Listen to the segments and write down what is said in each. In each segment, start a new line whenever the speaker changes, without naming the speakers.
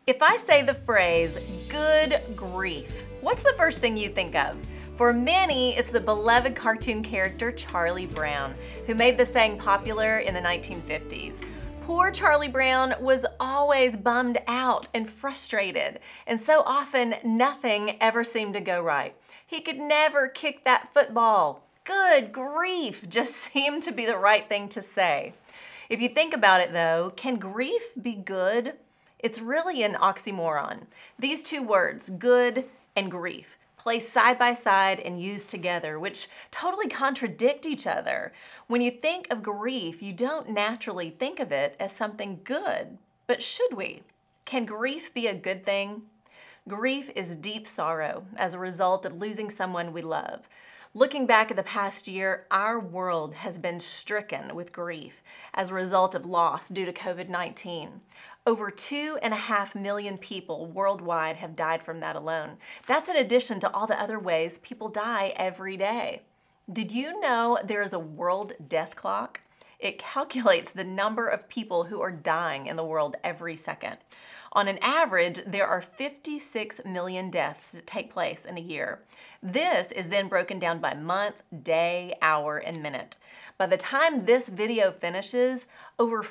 If I say the phrase, good grief, what's the first thing you think of? For many, it's the beloved cartoon character Charlie Brown, who made the saying popular in the 1950s. Poor Charlie Brown was always bummed out and frustrated, and so often nothing ever seemed to go right. He could never kick that football. Good grief just seemed to be the right thing to say. If you think about it though, can grief be good? It's really an oxymoron. These two words, good and grief, placed side by side and used together, which totally contradict each other. When you think of grief, you don't naturally think of it as something good. But should we? Can grief be a good thing? Grief is deep sorrow as a result of losing someone we love. Looking back at the past year, our world has been stricken with grief as a result of loss due to COVID-19. Over 2.5 million people worldwide have died from that alone. That's in addition to all the other ways people die every day. Did you know there is a world death clock? It calculates the number of people who are dying in the world every second. On an average, there are 56 million deaths that take place in a year. This is then broken down by month, day, hour, and minute. By the time this video finishes, over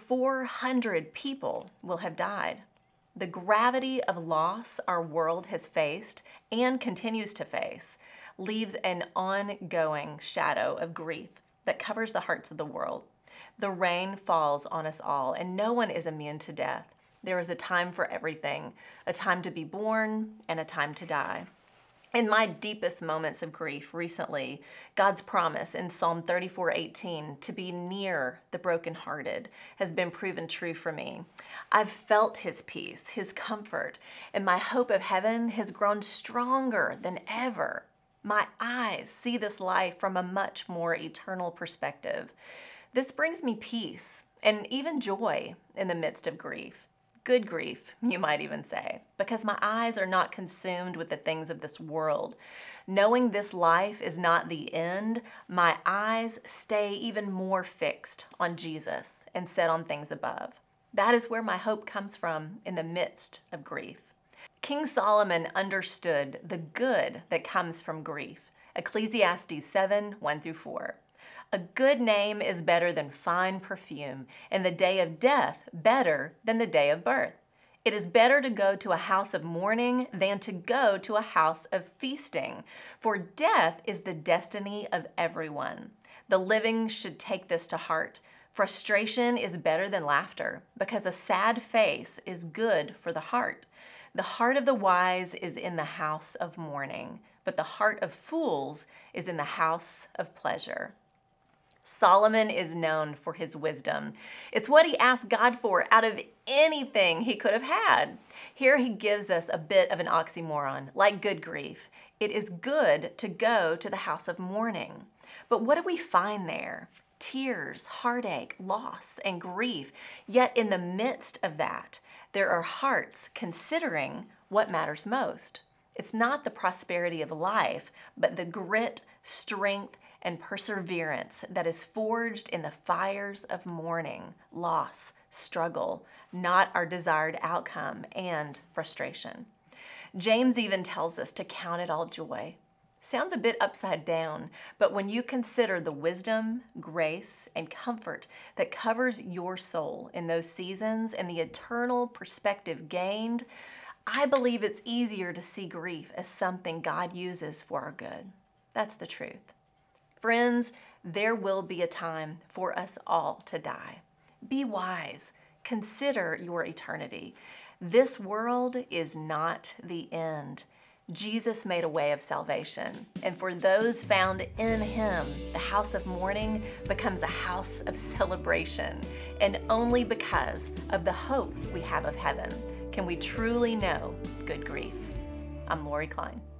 400 people will have died. The gravity of loss our world has faced and continues to face leaves an ongoing shadow of grief that covers the hearts of the world. The rain falls on us all, and no one is immune to death. There is a time for everything, a time to be born and a time to die. In my deepest moments of grief recently, God's promise in Psalm 34:18 to be near the brokenhearted has been proven true for me. I've felt His peace, His comfort, and my hope of heaven has grown stronger than ever. My eyes see this life from a much more eternal perspective. This brings me peace and even joy in the midst of grief. Good grief, you might even say, because my eyes are not consumed with the things of this world. Knowing this life is not the end, my eyes stay even more fixed on Jesus and set on things above. That is where my hope comes from in the midst of grief. King Solomon understood the good that comes from grief. Ecclesiastes 7:1-4. A good name is better than fine perfume, and the day of death better than the day of birth. It is better to go to a house of mourning than to go to a house of feasting, for death is the destiny of everyone. The living should take this to heart. Frustration is better than laughter, because a sad face is good for the heart. The heart of the wise is in the house of mourning, but the heart of fools is in the house of pleasure. Solomon is known for his wisdom. It's what he asked God for out of anything he could have had. Here he gives us a bit of an oxymoron, like good grief. It is good to go to the house of mourning. But what do we find there? Tears, heartache, loss, and grief. Yet in the midst of that, there are hearts considering what matters most. It's not the prosperity of life, but the grit, strength, and perseverance that is forged in the fires of mourning, loss, struggle, not our desired outcome, and frustration. James even tells us to count it all joy. Sounds a bit upside down, but when you consider the wisdom, grace, and comfort that covers your soul in those seasons and the eternal perspective gained, I believe it's easier to see grief as something God uses for our good. That's the truth. Friends, there will be a time for us all to die. Be wise. Consider your eternity. This world is not the end. Jesus made a way of salvation, and for those found in Him, the house of mourning becomes a house of celebration, and only because of the hope we have of heaven can we truly know good grief. I'm Lori Klein.